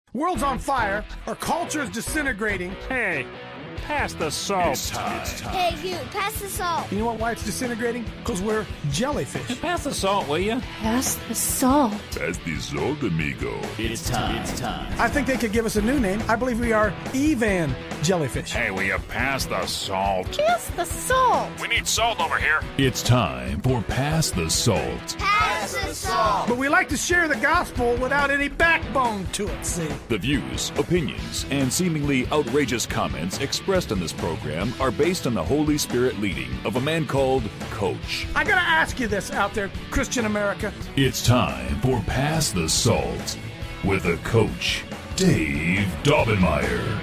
World's on fire. Our culture is disintegrating. Hey, pass the salt. It's time. Hey, you, pass the salt. You know why it's disintegrating? Because we're jellyfish. Pass the salt, will you? Pass the salt. Pass the salt, amigo. It's time. I think they could give us a new name. I believe we are Evan jellyfish. Hey, will you pass the salt? Pass the salt. We need salt over here. It's time for Pass the Salt. Pass the salt. But we like to share the gospel without any backbone to it, see? The views, opinions, and seemingly outrageous comments expressed in this program are based on the Holy Spirit leading of a man called Coach. I gotta ask you this out there, Christian America. It's time for Pass the Salt with a Coach, Dave Daubenmire.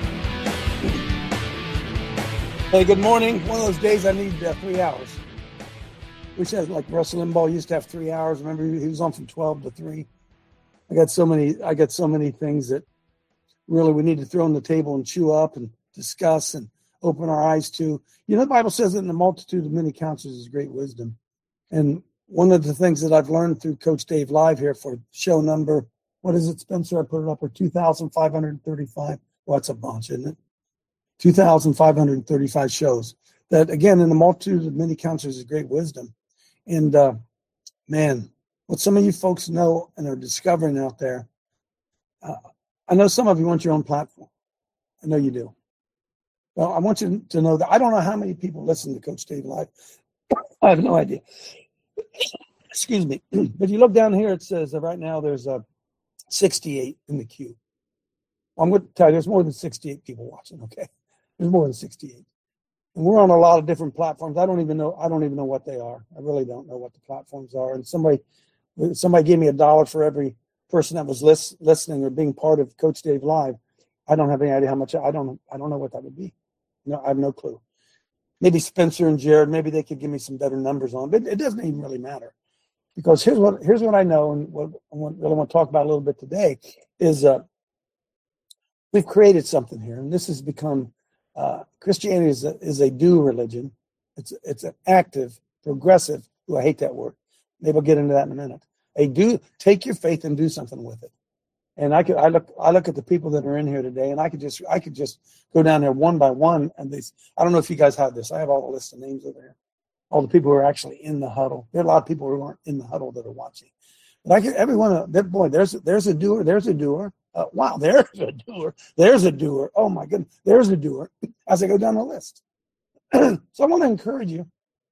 Hey, good morning. One of those days I need 3 hours. Which has, like Russell Limbaugh used to have 3 hours. Remember, he was on from 12 to 3. I got so many things that really we need to throw on the table and chew up and discuss and open our eyes to. You know, the Bible says that in the multitude of many counsels is great wisdom. And one of the things that I've learned through Coach Dave Live here for show number, what is it, Spencer? I put it up for 2,535. Well, that's a bunch, isn't it? 2,535 shows. That, again, in the multitude of many counsels is great wisdom. And, man, what some of you folks know and are discovering out there, I know some of you want your own platform. I know you do. Well, I want you to know that I don't know how many people listen to Coach Dave Live. I have no idea. Excuse me. But you look down here, it says right now there's 68 in the queue. Well, I'm going to tell you, there's more than 68 people watching, okay? There's more than 68. And we're on a lot of different platforms. I don't even know what they are. I really don't know what the platforms are. And somebody gave me $1 for every person that was listening or being part of Coach Dave Live. I don't have any idea how much. I don't know what that would be. No, I have no clue. Maybe Spencer and Jared, maybe they could give me some better numbers on it. But it doesn't even really matter. Because here's what I know, and what I really want to talk about a little bit today is we've created something here, and this has become Christianity is a do religion. It's an active, progressive. I hate that word. Maybe we'll get into that in a minute. Take your faith and do something with it. And I look at the people that are in here today, and I could just go down there one by one. And I don't know if you guys have this. I have all the list of names over here. All the people who are actually in the huddle. There are a lot of people who aren't in the huddle that are watching. But every one of them, boy, there's a doer. There's a doer. Wow, there's a doer. There's a doer. Oh, my goodness. There's a doer as I go down the list. So I want to encourage you.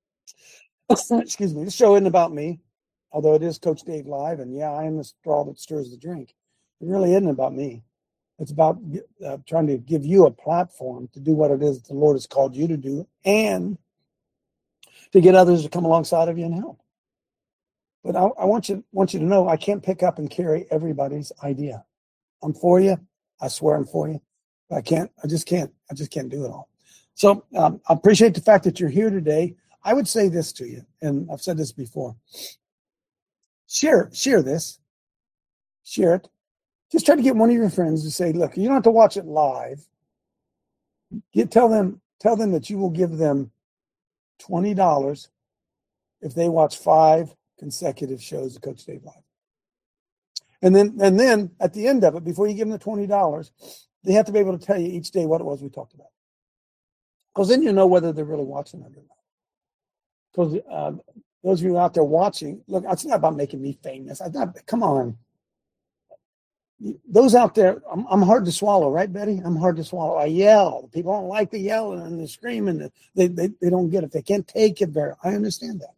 Excuse me. This show isn't about me, although it is Coach Dave Live. And, yeah, I am the straw that stirs the drink. It really isn't about me. It's about trying to give you a platform to do what it is that the Lord has called you to do and to get others to come alongside of you and help. But I want you to know I can't pick up and carry everybody's idea. I'm for you. I swear I'm for you. But I just can't do it all. So I appreciate the fact that you're here today. I would say this to you, and I've said this before. Share this. Share it. Just try to get one of your friends to say, look, you don't have to watch it live. Tell them that you will give them $20 if they watch 5 consecutive shows of Coach Dave Live. And then at the end of it, before you give them the $20, they have to be able to tell you each day what it was we talked about. Because then you know whether they're really watching it or not. Because those of you out there watching, look, it's not about making me famous. Come on. Those out there, I'm hard to swallow, right, Betty? I'm hard to swallow. I yell. People don't like the yelling and the screaming. They don't get it. They can't take it very. I understand that.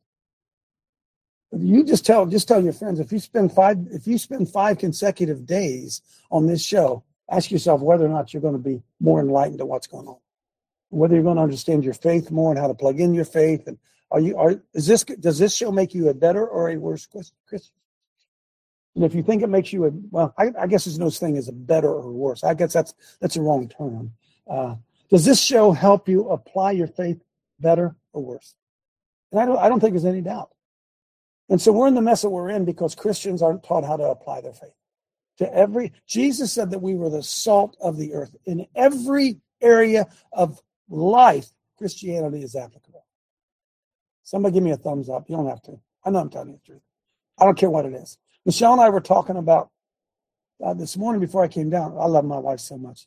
But you just tell your friends, if you spend 5 consecutive days on this show, ask yourself whether or not you're going to be more enlightened to what's going on, whether you're going to understand your faith more and how to plug in your faith. And does this show make you a better or a worse Christian? And if you think it makes you I guess there's no such thing as a better or worse. I guess that's a wrong term. Does this show help you apply your faith better or worse? And I don't think there's any doubt. And so we're in the mess that we're in because Christians aren't taught how to apply their faith. Jesus said that we were the salt of the earth. In every area of life, Christianity is applicable. Somebody give me a thumbs up. You don't have to. I know I'm telling you the truth. I don't care what it is. Michelle and I were talking about this morning before I came down, I love my wife so much.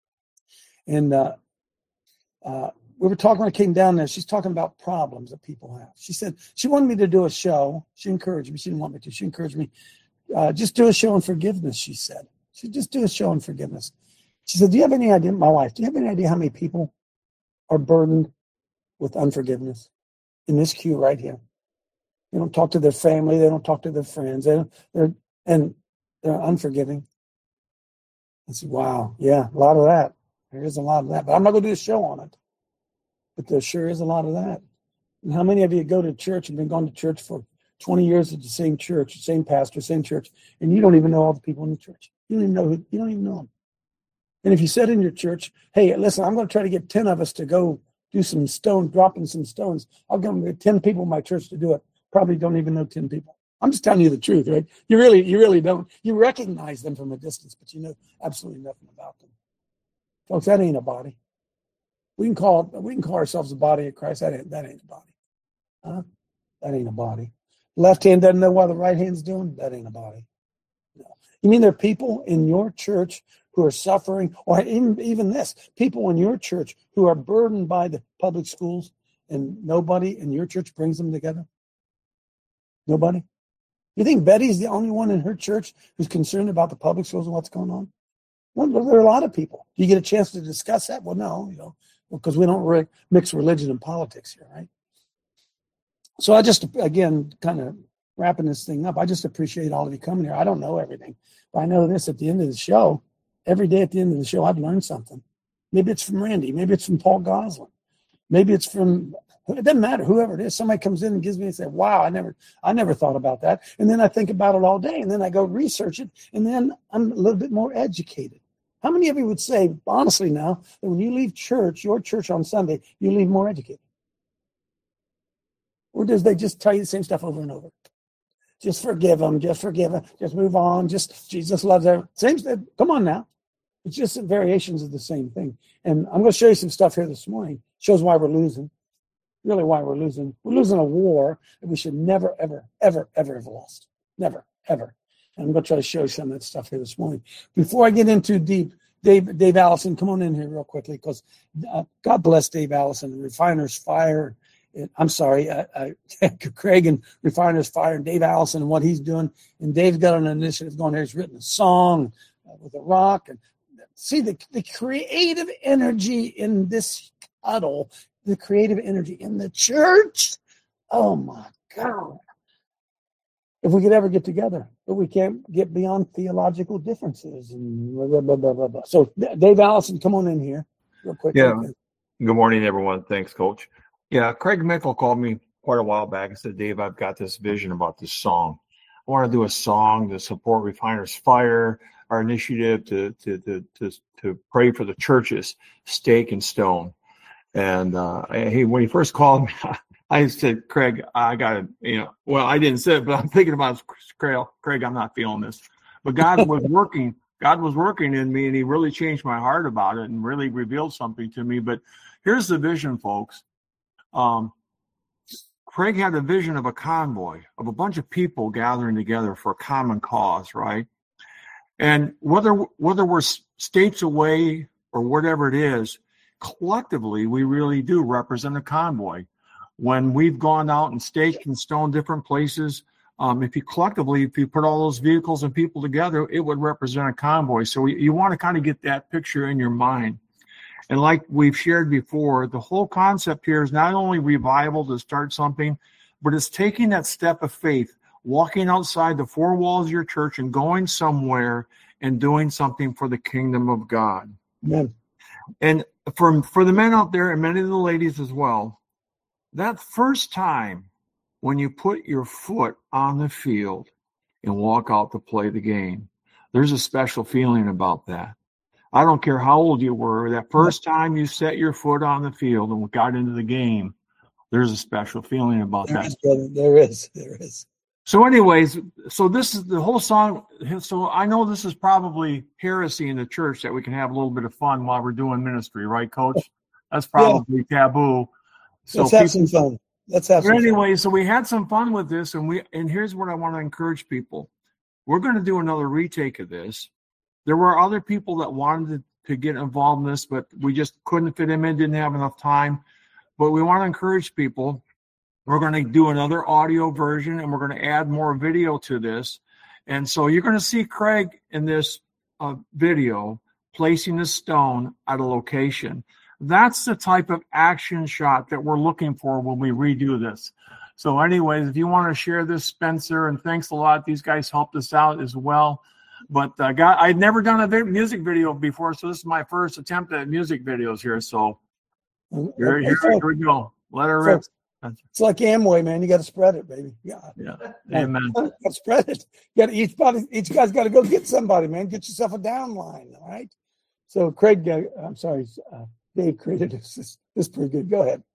And we were talking when I came down there. She's talking about problems that people have. She said she wanted me to do a show. She encouraged me. She didn't want me to. She encouraged me. Just do a show on forgiveness, she said. She just do a show on forgiveness. She said, do you have any idea, my wife, do you have any idea how many people are burdened with unforgiveness in this queue right here? They don't talk to their family. They don't talk to their friends. They're unforgiving. I said, wow, yeah, a lot of that. There is a lot of that. But I'm not going to do a show on it. But there sure is a lot of that. And how many of you go to church and been going to church for 20 years at the same church, same pastor, same church, and you don't even know all the people in the church? You don't even know them. And if you said in your church, hey, listen, I'm going to try to get 10 of us to go do some dropping some stones. I'll get 10 people in my church to do it. Probably don't even know 10 people. I'm just telling you the truth, right? You really don't. You recognize them from a distance, but you know absolutely nothing about them. Folks, that ain't a body. We can call ourselves the body of Christ. That ain't a body. Huh? That ain't a body. Left hand doesn't know what the right hand's doing. That ain't a body. No. You mean there are people in your church who are suffering, or even this, people in your church who are burdened by the public schools, and nobody in your church brings them together? Nobody? You think Betty's the only one in her church who's concerned about the public schools and what's going on? Well, there are a lot of people. Do you get a chance to discuss that? Well, no, because we don't mix religion and politics here, right? So I just, again, kind of wrapping this thing up, I just appreciate all of you coming here. I don't know everything, but I know this at the end of the show. Every day at the end of the show, I've learned something. Maybe it's from Randy. Maybe it's from Paul Goslin. Maybe it's from, it doesn't matter, whoever it is. Somebody comes in and gives me and says, wow, I never thought about that. And then I think about it all day, and then I go research it, and then I'm a little bit more educated. How many of you would say, honestly now, that when you leave church, your church on Sunday, you leave more educated? Or does they just tell you the same stuff over and over? Just forgive them, just move on, just Jesus loves everyone. Same stuff. Come on now. It's just variations of the same thing. And I'm going to show you some stuff here this morning. Shows why we're losing. Really why we're losing. We're losing a war that we should never, ever, ever, ever have lost. Never, ever. And I'm going to try to show you some of that stuff here this morning. Before I get into deep, Dave Allison, come on in here real quickly, because God bless Dave Allison, Refiner's Fire. I'm sorry, Craig and Refiner's Fire, and Dave Allison and what he's doing. And Dave's got an initiative going there. He's written a song with a rock. And see the creative energy in this huddle, the creative energy in the church. Oh my God. If we could ever get together, but we can't get beyond theological differences and blah, blah, blah, blah, blah. So Dave Allison, come on in here real quick. Yeah. Good morning, everyone. Thanks, Coach. Yeah, Craig Mickle called me quite a while back and said, Dave, I've got this vision about this song. I want to do a song to support Refiner's Fire, our initiative to pray for the churches, Stake and Stone. And when he first called me, I said, Craig, I got to, I didn't say it, but I'm thinking about Craig, I'm not feeling this. But God was working. God was working in me, and he really changed my heart about it and really revealed something to me. But here's the vision, folks. Craig had a vision of a convoy, of a bunch of people gathering together for a common cause, right? And whether we're states away or whatever it is, collectively, we really do represent a convoy. When we've gone out and staked and stoned different places, if you put all those vehicles and people together, it would represent a convoy. So you want to kind of get that picture in your mind. And like we've shared before, the whole concept here is not only revival to start something, but it's taking that step of faith, walking outside the four walls of your church and going somewhere and doing something for the kingdom of God. Amen. And for the men out there and many of the ladies as well, that first time when you put your foot on the field and walk out to play the game, there's a special feeling about that. I don't care how old you were, that first time you set your foot on the field and got into the game, there's a special feeling about that. There is. So anyways, so this is the whole song. So I know this is probably heresy in the church that we can have a little bit of fun while we're doing ministry, right, Coach? That's probably taboo. So let's have some fun. So we had some fun with this, and here's what I want to encourage people. we're going to do another retake of this. There were other people that wanted to get involved in this, but we just couldn't fit them in, didn't have enough time. But we want to encourage people. We're going to do another audio version, and we're going to add more video to this. And so you're going to see Craig in this video placing the stone at a location. That's the type of action shot that we're looking for when we redo this. So anyways, if you want to share this, Spencer, and thanks a lot. These guys helped us out as well. But I'd never done a music video before, so this is my first attempt at music videos here. So here we go. Let her rip. It's like Amway, man. You got to spread it, baby. Yeah. Amen. You got to spread it. You got each guy's got to go get somebody, man. Get yourself a downline, all right? So Craig, Dave created this. This is pretty good. Go ahead.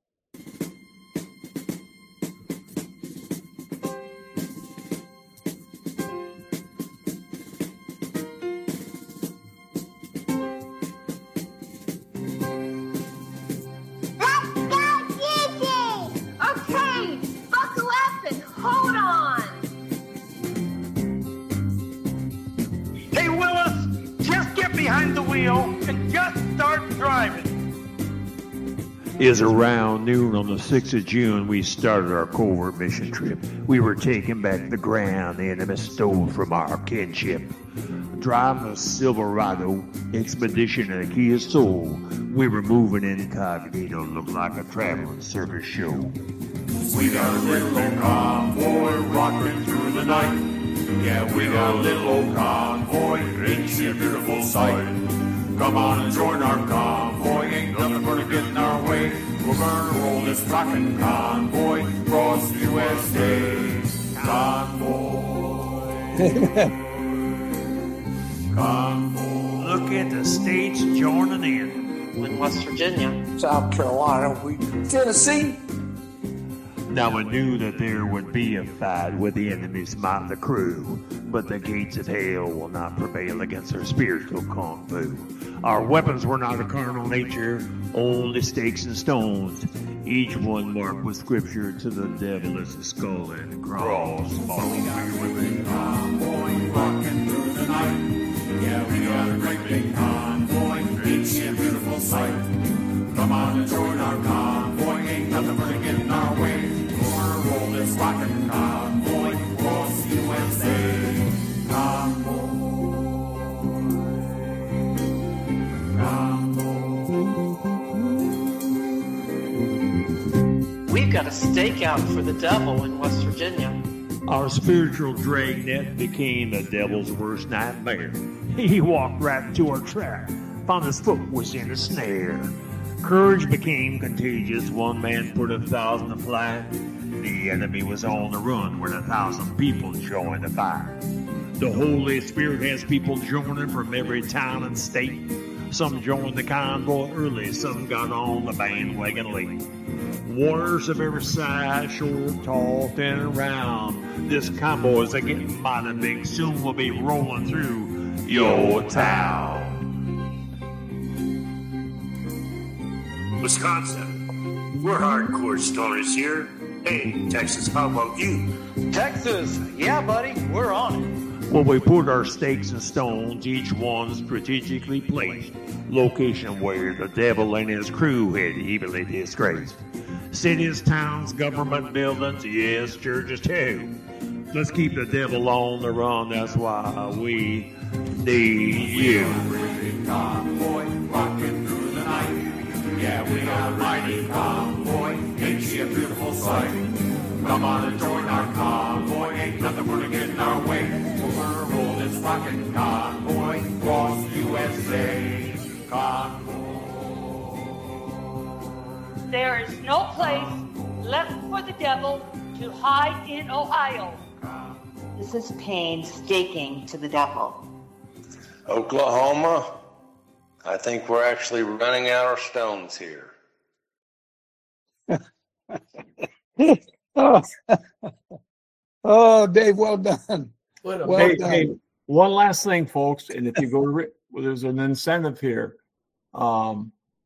Is around noon on the 6th of June, we started our covert mission trip. We were taking back the ground the enemy stole from our kinship. Driving a Silverado expedition and a Kia Soul, we were moving incognito, looked like a traveling circus show. We got a little old convoy rocking through the night. Yeah, we got a little old convoy, ain't she a beautiful sight? Come on and join our convoy, ain't nothing gonna get in our way. We're gonna roll this rockin' convoy across USA. Convoy. Look at the states joining in West Virginia, South Carolina, Tennessee. Now I knew that there would be a fight with the enemy's motley crew, but the gates of hell will not prevail against our spiritual kung fu. Our weapons were not of carnal nature, only stakes and stones, each one marked with scripture. To the devil is the skull and cross. We got a great big convoy rocking through the night. Yeah, we got a great big convoy, ain't she a beautiful sight? Come on and join our convoy, ain't nothing gonna get in our way. Roll this rockin' convoy across USA. Convoy. we've got a stakeout for the devil in West Virginia. Our spiritual dragnet became the devil's worst nightmare. He walked right into our track, found his foot was in a snare. Courage became contagious, one man put 1,000 to flight. The enemy was on the run when 1,000 people joined the fight. The Holy Spirit has people joining from every town and state. Some joined the convoy early, some got on the bandwagon late. Warriors of every side, short, tall, thin, and round. This convoy's getting mighty big, soon we'll be rolling through your town. Wisconsin, we're hardcore stoners here. Hey, Texas, how about you? Texas, yeah, buddy, we're on it. Well, we put our stakes and stones, each one strategically placed, location where the devil and his crew had evilly disgraced. Cities, towns, government buildings, yes, churches too. Let's keep the devil on the run, that's why we need you. Convoy rocking through the night. Yeah, we got a mighty convoy, ain't she a beautiful sight? Come on and join our convoy, ain't nothing gonna get in our way. We're gonna roll this rockin' convoy across USA. Convoy. There is no place left for the devil to hide in Ohio. This is pain staking to the devil. Oklahoma, I think we're actually running out of stones here. Oh, Dave, well done. Well done. Hey, one last thing, folks, and if you go to there's an incentive here. Go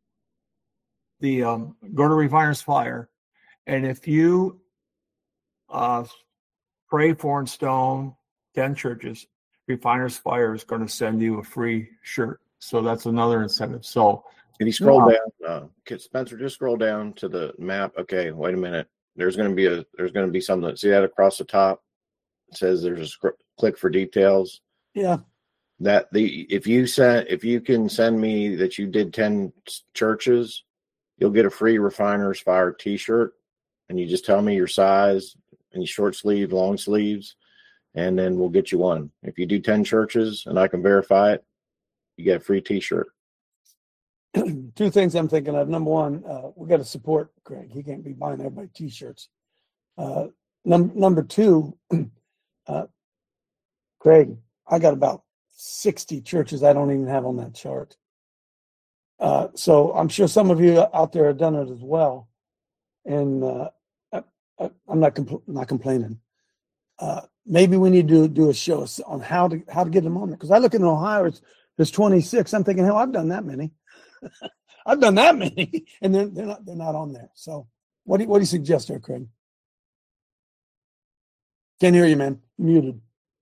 to Refiner's Fire, and if you pray for and stone 10 churches, Refiner's Fire is going to send you a free shirt. So that's another incentive. So if you scroll down, Spencer, just scroll down to the map. Okay, wait a minute. There's going to be something. See that across the top? It says there's a click for details. Yeah. If you can send me that you did 10 churches, you'll get a free Refiner's Fire T-shirt, and you just tell me your size and your short sleeve, long sleeves, and then we'll get you one. If you do 10 churches and I can verify it, you get a free T-shirt. Two things I'm thinking of. Number one, we got to support Craig. He can't be buying everybody T-shirts. Number two, Craig, I got about 60 churches I don't even have on that chart. So I'm sure some of you out there have done it as well. And I'm not complaining. Maybe we need to do a show on how to get them on there. Because I look in Ohio, there's 26. I'm thinking, hell, I've done that many. I've done that many, and they're not on there. So what do you suggest there, Craig? Can't hear you, man. You're muted.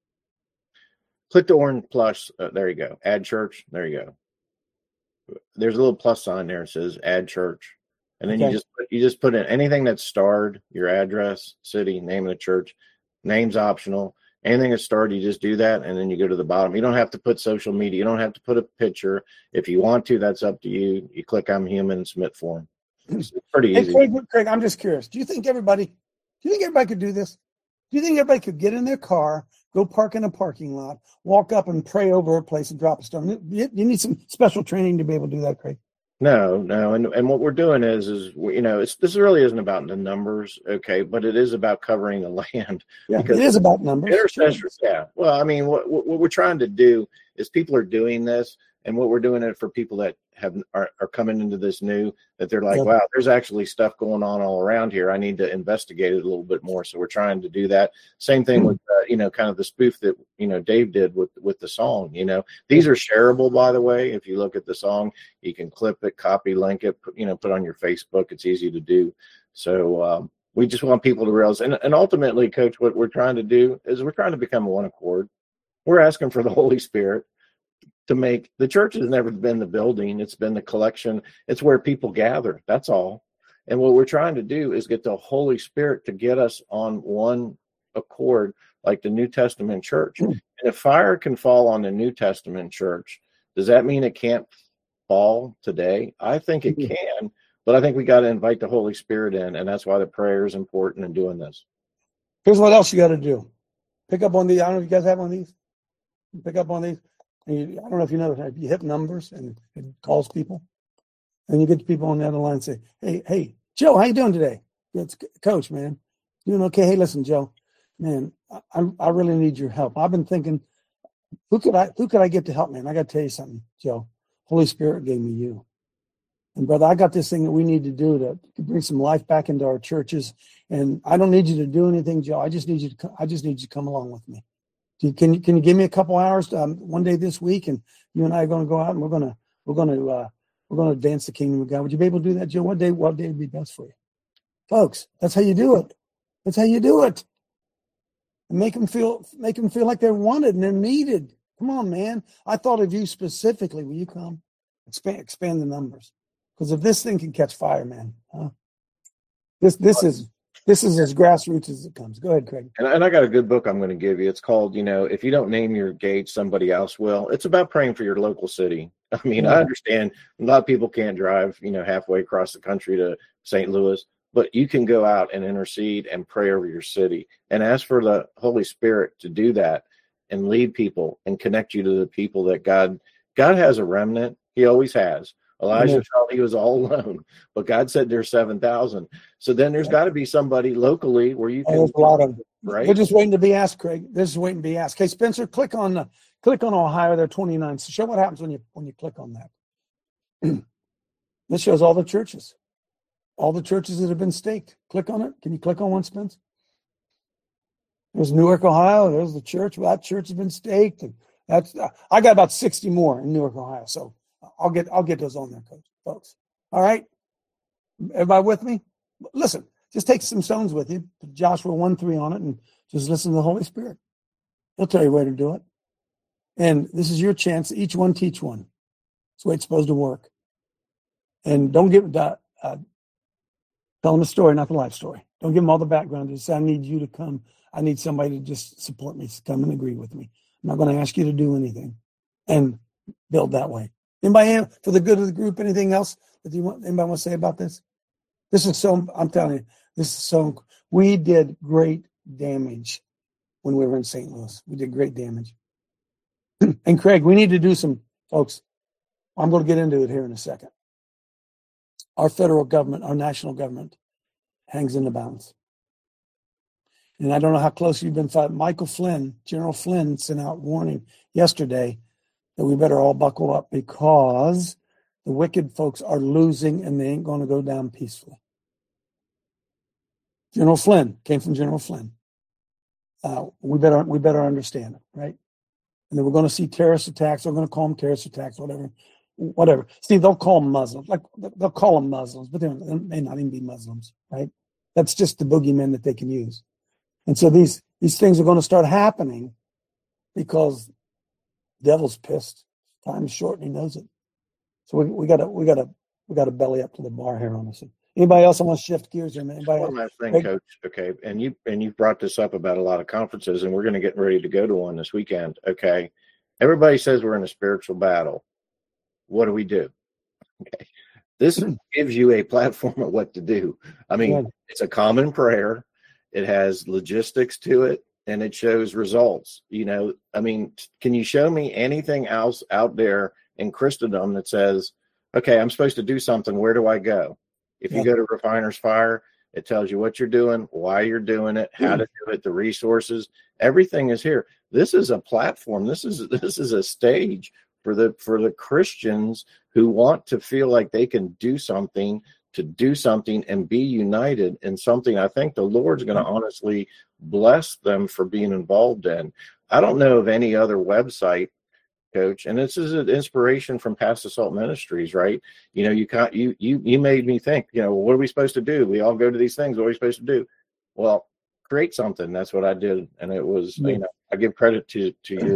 Click the orange plus. There you go. Add church. There you go. There's a little plus sign there. It says add church, and then you just put in anything that's starred, your address, city, name of the church. Name's optional. Anything that's starred, you just do that, and then you go to the bottom. You don't have to put social media. You don't have to put a picture. If you want to, that's up to you. You click I'm human and submit form. It's pretty easy. Hey, Craig, I'm just curious. Do you think everybody could do this? Do you think everybody could get in their car, go park in a parking lot, walk up and pray over a place and drop a stone? You need some special training to be able to do that, Craig. No. And what we're doing is this really isn't about the numbers, okay, but it is about covering the land. Yeah, it is about numbers. Intercessors, yeah. Well, I mean, what we're trying to do is people are doing this, and what we're doing it for people that are coming into this new, that they're like, wow, there's actually stuff going on all around here. I need to investigate it a little bit more. So we're trying to do that. Same thing with, kind of the spoof that, Dave did with the song. These are shareable, by the way. If you look at the song, you can clip it, copy, link it, put on your Facebook. It's easy to do. So we just want people to realize, and ultimately, Coach, what we're trying to do is we're trying to become one accord. We're asking for the Holy Spirit to make the church has never been the building. It's been the collection. It's where people gather. That's all. And what we're trying to do is get the Holy Spirit to get us on one accord, like the New Testament church. And if fire can fall on the New Testament church, does that mean it can't fall today? I think it can, but I think we got to invite the Holy Spirit in. And that's why the prayer is important in doing this. Here's what else you got to do. Pick up on these. I don't know if you guys have one of these. Pick up on these. I don't know if you know, you hit numbers and it calls people, and you get the people on the other line and say, hey, Joe, how you doing today? It's Coach, man. Doing okay? Hey, listen, Joe, man, I really need your help. I've been thinking, who could I get to help, man? I got to tell you something, Joe. Holy Spirit gave me you. And brother, I got this thing that we need to do to bring some life back into our churches. And I don't need you to do anything, Joe. I just need you to come along with me. Can you give me a couple hours one day this week, and you and I are going to go out and we're going to advance the kingdom of God. Would you be able to do that, Joe? What day would be best for you, folks? That's how you do it. That's how you do it. And make them feel like they're wanted and they're needed. Come on, man. I thought of you specifically. Will you come? Expand the numbers, because if this thing can catch fire, man, this is as grassroots as it comes. Go ahead, Craig. And I got a good book I'm going to give you. It's called, if you don't name your gate, somebody else will. It's about praying for your local city. I mean, I understand a lot of people can't drive, halfway across the country to St. Louis, but you can go out and intercede and pray over your city and ask for the Holy Spirit to do that and lead people and connect you to the people that God has a remnant. He always has. Elijah felt he was all alone, but God said there's 7,000. So then there's got to be somebody locally where you can. There's a lot of them. Right. They're just waiting to be asked, Craig. This is waiting to be asked. Hey, Spencer, click on Ohio. They're 29. So show what happens when you click on that. This shows all the churches that have been staked. Click on it. Can you click on one, Spence? There's Newark, Ohio. There's the church. Well, that church has been staked, and that's I got about 60 more in Newark, Ohio. So I'll get those on there, folks. All right, everybody with me? Listen, just take some stones with you. Put Joshua 1:3 on it, and just listen to the Holy Spirit. He'll tell you where to do it. And this is your chance. Each one teach one. That's the way it's supposed to work. And don't give tell them a story, not the life story. Don't give them all the background. Just say, I need you to come. I need somebody to just support me, come and agree with me. I'm not going to ask you to do anything. And build that way. Anybody, for the good of the group, anything else that anybody want to say about this? This is so, I'm telling you, this is so, we did great damage when we were in St. Louis. We did great damage. And Craig, we need to do some, folks, I'm going to get into it here in a second. Our federal government, our national government hangs in the balance. And I don't know how close you've been following. Michael Flynn, General Flynn, sent out warning yesterday that we better all buckle up because the wicked folks are losing and they ain't going to go down peacefully. General Flynn came from General Flynn. We better understand it, right? And then we're going to see terrorist attacks. They're going to call them terrorist attacks, whatever. See, they'll call them Muslims. Like they'll call them Muslims, but they may not even be Muslims, right? That's just the boogeyman that they can use. And so these things are going to start happening because the devil's pissed. Time is short, and he knows it. So we got to belly up to the bar here on this. Anybody else want to shift gears here? Anybody One last thing, Coach. Okay, and you brought this up about a lot of conferences, and we're going to get ready to go to one this weekend. Okay, everybody says we're in a spiritual battle. What do? Okay, this gives you a platform of what to do. I mean, it's a common prayer. It has logistics to it, and it shows results. You know, I mean, can you show me anything else out there in Christendom that says, okay, I'm supposed to do something. Where do I go? If you go to Refiner's Fire, it tells you what you're doing, why you're doing it, how to do it, the resources. Everything is here. This is a platform. This is a stage for the Christians who want to feel like they can do something, to do something and be united in something I think the Lord's going to honestly bless them for being involved in. I don't know of any other website, Coach, and this is an inspiration from Pass the Salt Ministries, right? You know, you made me think, you know, what are we supposed to do? We all go to these things. What are we supposed to do? Well, create something. That's what I did. And it was, you know, I give credit to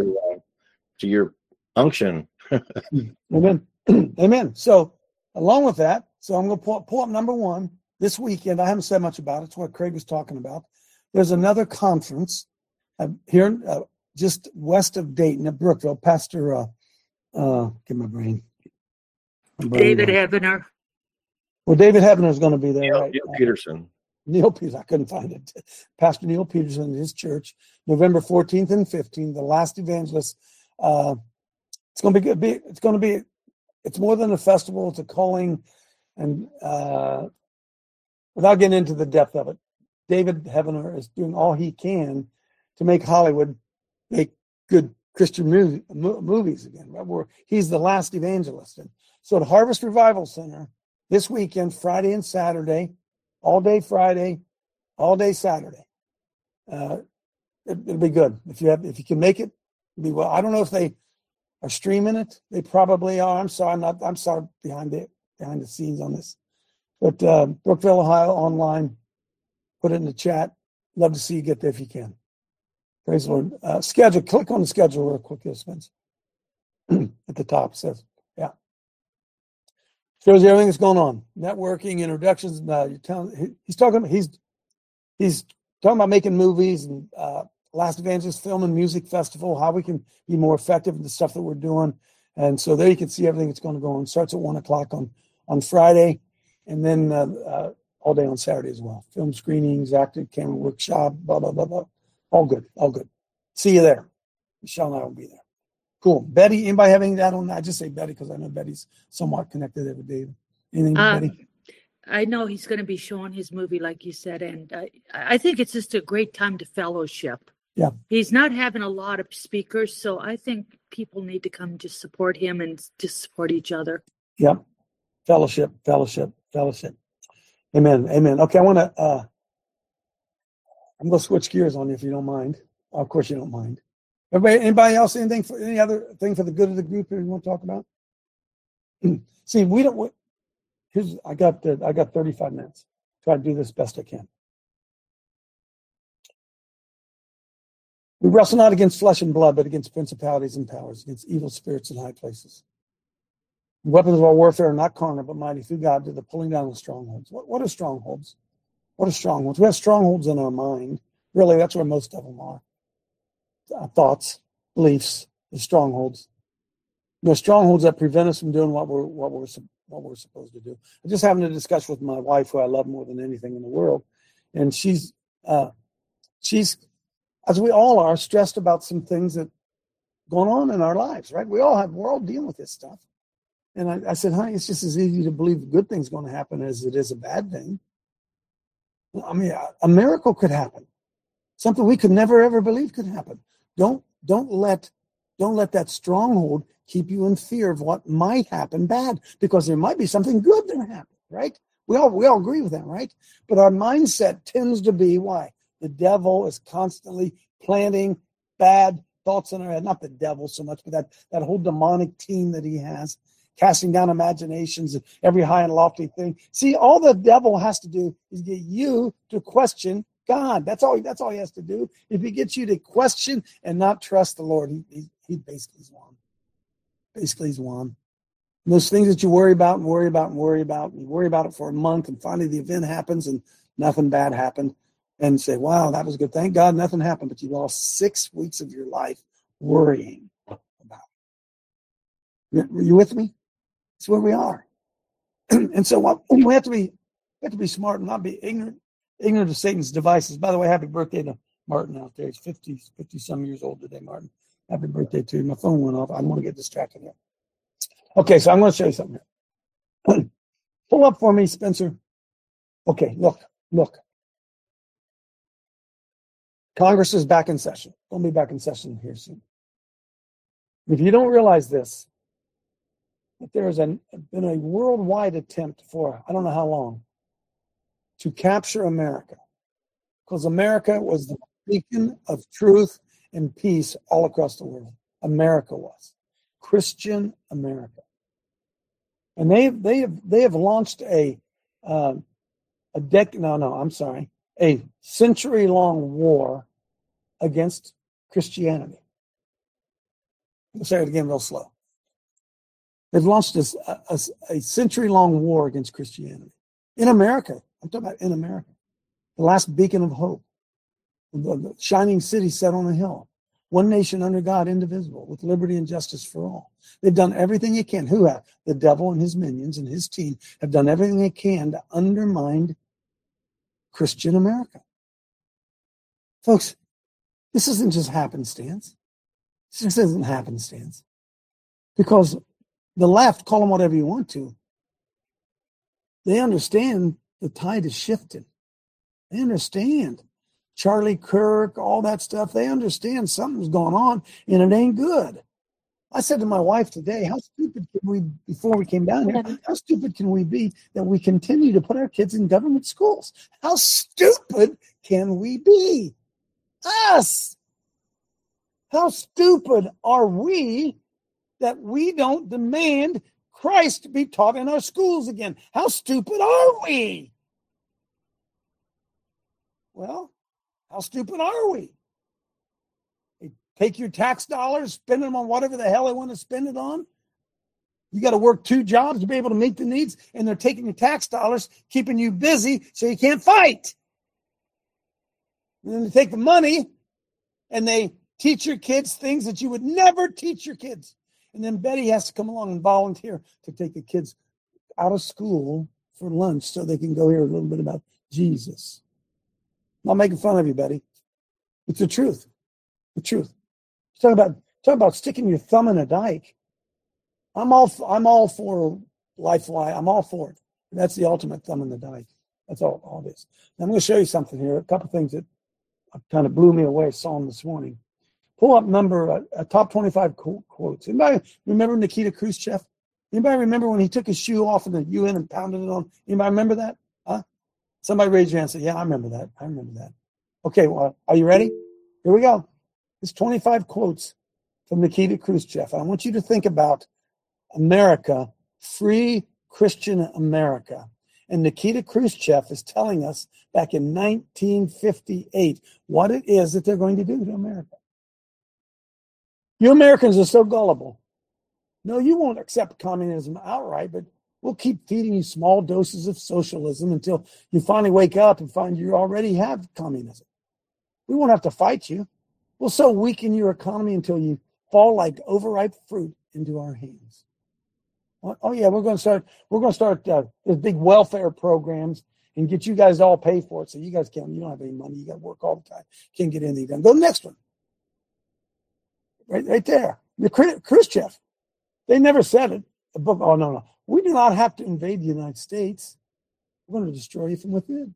your unction. Amen. Amen. So along with that, so I'm going to pull up number one this weekend. I haven't said much about it. It's what Craig was talking about. There's another conference here just west of Dayton at Brookville. Pastor, get my brain. David Heavener. Well, David Heavener is going to be there. Neil, right? Neil Peterson. Neil Peterson. I couldn't find it. Pastor Neil Peterson and his church, November 14th and 15th, the last evangelist. It's going to be good. It's more than a festival. It's a calling. And without getting into the depth of it, David Heavener is doing all he can to make Hollywood make good Christian movies again, right? Where he's the last evangelist. And so at Harvest Revival Center this weekend, Friday and Saturday, all day Friday, all day Saturday. It'll be good. If you can make it, it'll be well. I don't know if they are streaming it. They probably are. I'm sorry behind the scenes on this. But Brookville, Ohio online, put it in the chat. Love to see you get there if you can. Praise the Lord. Schedule. Click on the schedule real quick, Spence. At the top says, yeah. Shows you everything that's going on. Networking, introductions. He's talking about making movies and Last Evangelist Film and Music Festival, how we can be more effective in the stuff that we're doing. And so there you can see everything that's going to go on. It starts at 1:00 on Friday, and then all day on Saturday as well. Film screenings, active camera workshop, blah, blah, blah, blah. All good. See you there. Michelle and I will be there. Cool. Betty, anybody have anything to add on that? I just say Betty because I know Betty's somewhat connected there with David. Anything, Betty? I know he's going to be showing his movie, like you said, and I think it's just a great time to fellowship. Yeah. He's not having a lot of speakers, so I think people need to come just support him and just support each other. Yeah. Fellowship. Amen. Okay, I'm going to switch gears on you if you don't mind. Of course you don't mind. Anybody else, any other thing for the good of the group that you want to talk about? See, I got 35 minutes. Try to do this best I can. We wrestle not against flesh and blood, but against principalities and powers, against evil spirits in high places. The weapons of our warfare are not carnal, but mighty through God to the pulling down of strongholds. What are strongholds? What are strongholds? We have strongholds in our mind. Really, that's where most of them are. Our thoughts, beliefs, the strongholds. There are strongholds that prevent us from doing what we're supposed to do. I just having a discussion with my wife, who I love more than anything in the world, and she's as we all are, stressed about some things that going on in our lives, right? we're all dealing with this stuff. And I said, honey, it's just as easy to believe a good thing's going to happen as it is a bad thing. I mean, a miracle could happen. Something we could never ever believe could happen. Don't let that stronghold keep you in fear of what might happen bad, because there might be something good that happen, right? We all agree with that, right? But our mindset tends to be why? The devil is constantly planting bad thoughts in our head. Not the devil so much, but that whole demonic team that he has, casting down imaginations and every high and lofty thing. See, all the devil has to do is get you to question God. That's all he has to do. If he gets you to question and not trust the Lord, he basically's won. Basically, he's won. And those things that you worry about and worry about and worry about, and you worry about it for a month, and finally the event happens and nothing bad happened, and say, wow, that was good. Thank God nothing happened, but you lost 6 weeks of your life worrying about it. Are you with me? That's where we are. And so we have to be smart and not be ignorant of Satan's devices. By the way, happy birthday to Martin out there. He's 50 some years old today, Martin. Happy birthday to you. My phone went off. I don't want to get distracted here. Okay, so I'm going to show you something here. Pull up for me, Spencer. Okay, look. Congress is back in session. We'll be back in session here soon. If you don't realize this, that there has been a worldwide attempt for, I don't know how long, to capture America. Because America was the beacon of truth and peace all across the world. America was. Christian America. And they have launched a century-long war against Christianity. I'll say it again real slow. They've launched a century-long war against Christianity. In America. I'm talking about in America. The last beacon of hope. The shining city set on a hill. One nation under God, indivisible, with liberty and justice for all. They've done everything they can. Who have? The devil and his minions and his team have done everything they can to undermine Christian America. Folks, this isn't just happenstance. This just isn't happenstance. Because the left, call them whatever you want to, they understand the tide is shifting. They understand. Charlie Kirk, all that stuff, they understand something's going on and it ain't good. I said to my wife today, how stupid can we, before we came down here, how stupid can we be that we continue to put our kids in government schools? How stupid can we be? Us. How stupid are we that we don't demand Christ to be taught in our schools again? How stupid are we? Well, how stupid are we? They take your tax dollars, spend them on whatever the hell they want to spend it on. You got to work 2 jobs to be able to meet the needs, and they're taking your tax dollars, keeping you busy so you can't fight. And then they take the money and they teach your kids things that you would never teach your kids. And then Betty has to come along and volunteer to take the kids out of school for lunch so they can go hear a little bit about Jesus. I'm not making fun of you, Betty. It's the truth. The truth. Talk about sticking your thumb in a dike. I'm all for LifeY. I'm all for it. That's the ultimate thumb in the dike. That's all this. Now, I'm going to show you something here. A couple things that kind of blew me away. Saw them this morning. Pull up top 25 quotes. Anybody remember Nikita Khrushchev? Anybody remember when he took his shoe off in the UN and pounded it on? Anybody remember that? Huh? Somebody raise your hand and say, yeah, I remember that. Okay, well, are you ready? Here we go. It's 25 quotes from Nikita Khrushchev. I want you to think about America, free Christian America. And Nikita Khrushchev is telling us back in 1958 what it is that they're going to do to America. You Americans are so gullible. No, you won't accept communism outright, but we'll keep feeding you small doses of socialism until you finally wake up and find you already have communism. We won't have to fight you. We'll so weaken your economy until you fall like overripe fruit into our hands. Oh yeah, we're going to start these big welfare programs and get you guys to all pay for it. So you guys can't. You don't have any money. You got to work all the time. Can't get anything done. Go to the next one. Right there. The Khrushchev. They never said it. The book. Oh no. We do not have to invade the United States. We're going to destroy you from within.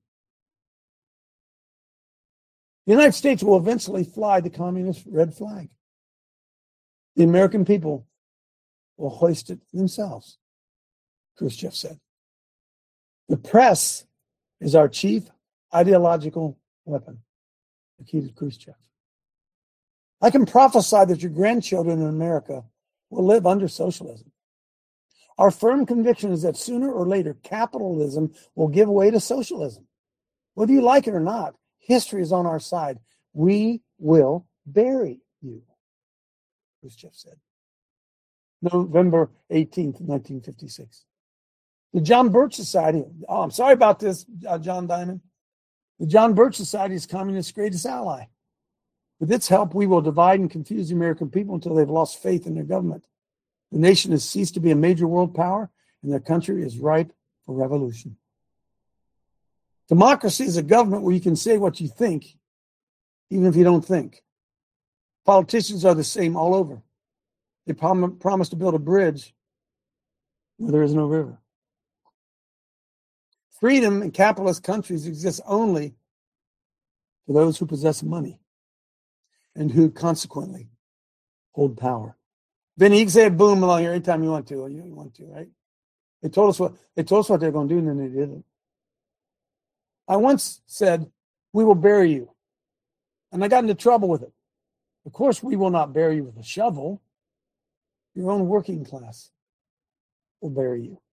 The United States will eventually fly the communist red flag. The American people will hoist it themselves, Khrushchev said. The press is our chief ideological weapon, repeated Khrushchev. I can prophesy that your grandchildren in America will live under socialism. Our firm conviction is that sooner or later, capitalism will give way to socialism. Whether you like it or not, history is on our side. We will bury you, Khrushchev said. November 18th, 1956. The John Birch Society, I'm sorry about this, John Diamond. The John Birch Society is communists' greatest ally. With its help, we will divide and confuse the American people until they've lost faith in their government. The nation has ceased to be a major world power, and their country is ripe for revolution. Democracy is a government where you can say what you think, even if you don't think. Politicians are the same all over. They promise to build a bridge where there is no river. Freedom in capitalist countries exists only for those who possess money and who consequently hold power. Benny, you can say boom along here anytime you want to. You want to, right? They told us what they're going to do, and then they did it. I once said, "We will bury you," and I got into trouble with it. Of course, we will not bury you with a shovel. Your own working class will bury you.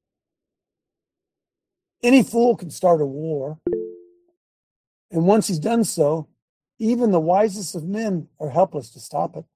Any fool can start a war, and once he's done so, even the wisest of men are helpless to stop it,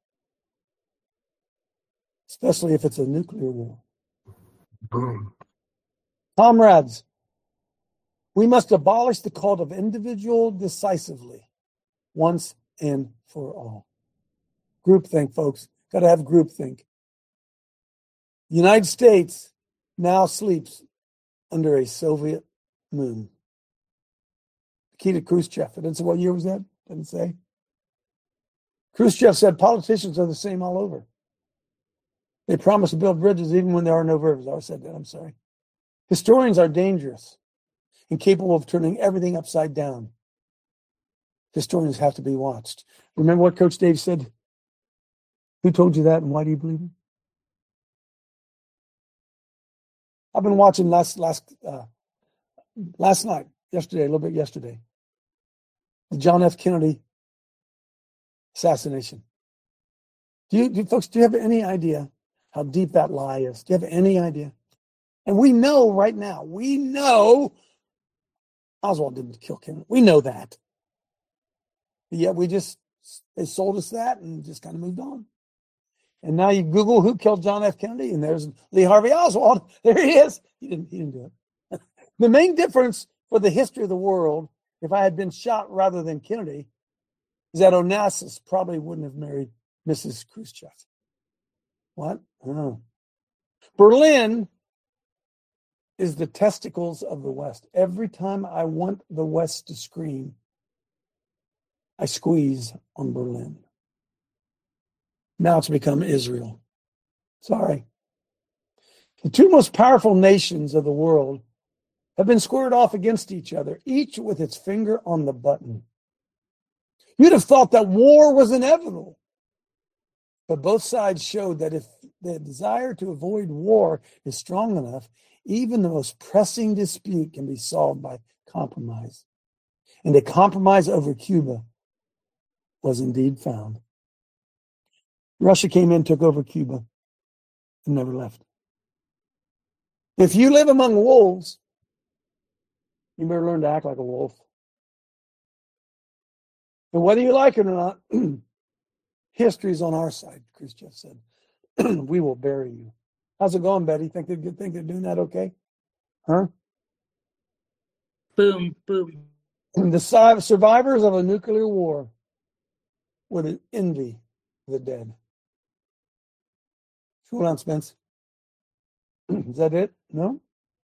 especially if it's a nuclear war. Boom. Comrades, we must abolish the cult of individual decisively, once and for all. Groupthink, folks. Got to have groupthink. The United States now sleeps under a Soviet moon. Nikita Khrushchev. What year was that? Didn't say. Khrushchev said politicians are the same all over. They promise to build bridges even when there are no rivers. I said that. I'm sorry. Historians are dangerous and capable of turning everything upside down. Historians have to be watched. Remember what Coach Dave said? Who told you that, and why do you believe it? I've been watching last night, yesterday, a little bit yesterday, the John F. Kennedy assassination. Do you have any idea how deep that lie is? Do you have any idea? And we know right now, Oswald didn't kill Kennedy. We know that. But yet they sold us that and just kind of moved on. And now you Google who killed John F. Kennedy, and there's Lee Harvey Oswald. There he is. He didn't do it. The main difference for the history of the world, if I had been shot rather than Kennedy, is that Onassis probably wouldn't have married Mrs. Khrushchev. What? Oh. Berlin is the testicles of the West. Every time I want the West to scream, I squeeze on Berlin. Now it's become Israel. Sorry. The two most powerful nations of the world have been squared off against each other, each with its finger on the button. You'd have thought that war was inevitable. But both sides showed that if the desire to avoid war is strong enough, even the most pressing dispute can be solved by compromise. And a compromise over Cuba was indeed found. Russia came in, took over Cuba, and never left. If you live among wolves, you better learn to act like a wolf. And whether you like it or not, History's on our side, Khrushchev said. We will bury you. How's it going, Betty? Think they're doing that okay? Huh? Boom, boom. The survivors of a nuclear war would envy the dead. Hold on, Spence. Is that it? No?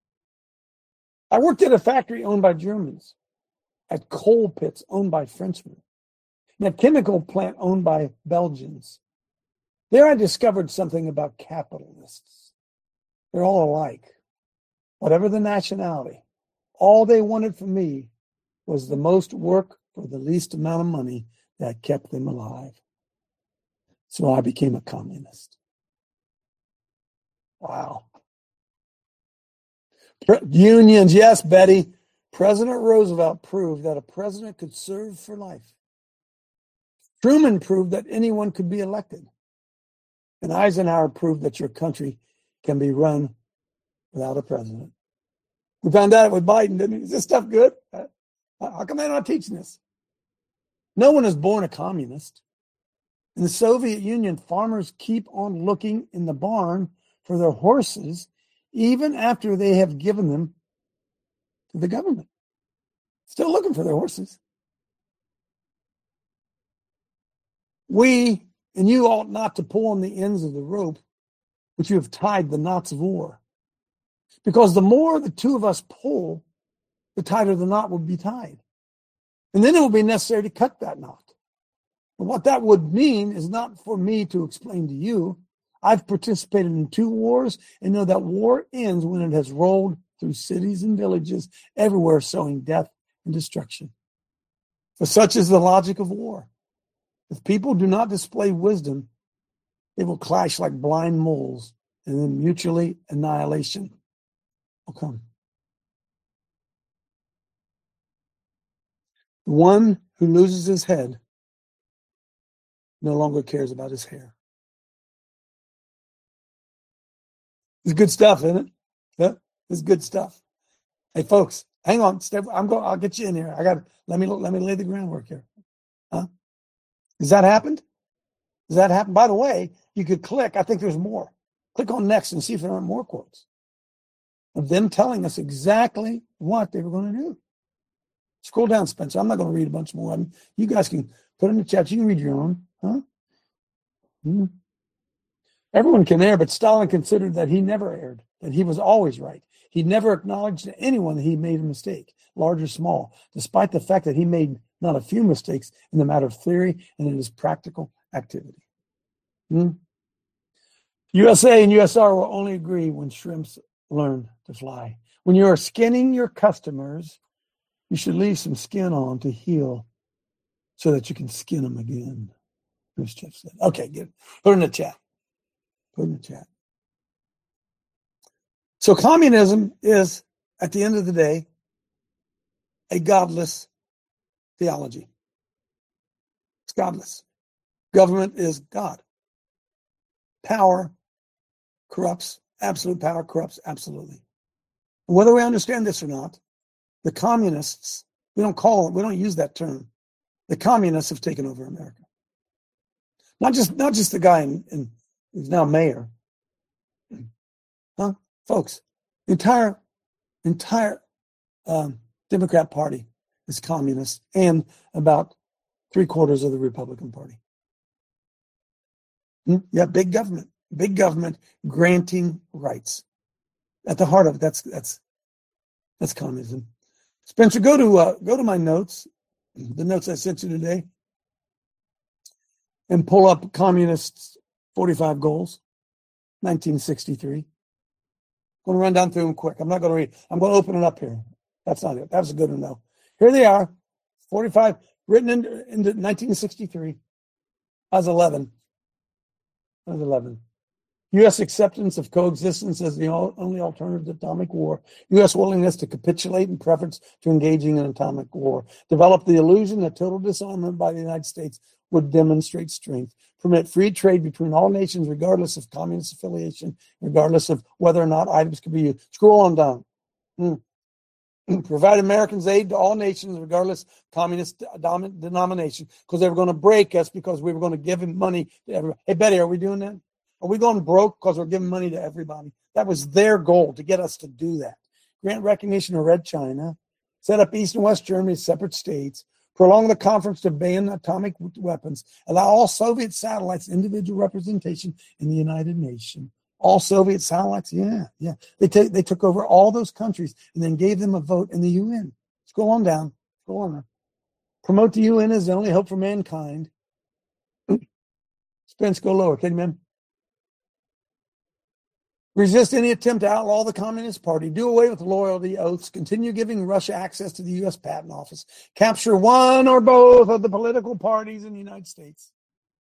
I worked at a factory owned by Germans, at coal pits owned by Frenchmen, and a chemical plant owned by Belgians. There I discovered something about capitalists. They're all alike. Whatever the nationality, all they wanted from me was the most work for the least amount of money that kept them alive. So I became a communist. Wow. Unions, yes, Betty. President Roosevelt proved that a president could serve for life. Truman proved that anyone could be elected. And Eisenhower proved that your country can be run without a president. We found out with Biden, didn't we? Is this stuff good? How come they're not teaching this? No one is born a communist. In the Soviet Union, farmers keep on looking in the barn for their horses even after they have given them to the government. Still looking for their horses. We, and you ought not to pull on the ends of the rope which you have tied the knots of war. Because the more the two of us pull, the tighter the knot will be tied. And then it will be necessary to cut that knot. And what that would mean is not for me to explain to you. I've participated in 2 wars and know that war ends when it has rolled through cities and villages everywhere, sowing death and destruction. For such is the logic of war. If people do not display wisdom, they will clash like blind moles, and then mutually annihilation will come. The one who loses his head no longer cares about his hair. It's good stuff, isn't it? Yeah, it's good stuff. Hey, folks, hang on. I'll get you in here. Let me lay the groundwork here. Huh? Has that happened? Does that happen? By the way, you could click. I think there's more. Click on next and see if there aren't more quotes of them telling us exactly what they were going to do. Scroll down, Spencer. I'm not going to read a bunch more of them. You guys can put in the chat. You can read your own. Huh? Mm-hmm. Everyone can err, but Stalin considered that he never erred, that he was always right. He never acknowledged to anyone that he made a mistake, large or small, despite the fact that he made not a few mistakes in the matter of theory and in his practical activity. USA and USR will only agree when shrimps learn to fly. When you are skinning your customers, you should leave some skin on to heal so that you can skin them again. Khrushchev said. Okay, good. Put it in the chat. Put it in the chat. So communism is, at the end of the day, a godless theology. It's godless. Government is God. Power corrupts. Absolute power corrupts absolutely. Whether we understand this or not, the communists, we don't use that term. The communists have taken over America. Not just the guy who's now mayor. Huh? Folks, the entire Democrat Party is communist, and about 3/4 of the Republican Party. Yeah, big government granting rights. At the heart of it, that's communism. Spencer, go to my notes, the notes I sent you today, and pull up Communists' 45 Goals, 1963. I'm going to run down through them quick. I'm not going to read. I'm going to open it up here. That's not it. That was a good one, though. Here they are, 45, written into 1963. I was 11. U.S. acceptance of coexistence as the only alternative to atomic war. U.S. willingness to capitulate in preference to engaging in atomic war. Develop the illusion that total disarmament by the United States would demonstrate strength. Permit free trade between all nations regardless of communist affiliation, regardless of whether or not items could be used. Scroll on down. provide Americans aid to all nations, regardless communist denomination, because they were going to break us because we were going to give him money to everybody. Hey, Betty, are we doing that? Are we going broke because we're giving money to everybody? That was their goal, to get us to do that. Grant recognition of Red China, set up East and West Germany as separate states, prolong the conference to ban atomic weapons, allow all Soviet satellites individual representation in the United Nations. All Soviet satellites, yeah. They took over all those countries and then gave them a vote in the UN. Scroll on down. Promote the UN as the only hope for mankind. Spence, go lower. Can you, man? Resist any attempt to outlaw the Communist Party. Do away with loyalty oaths. Continue giving Russia access to the U.S. Patent Office. Capture one or both of the political parties in the United States.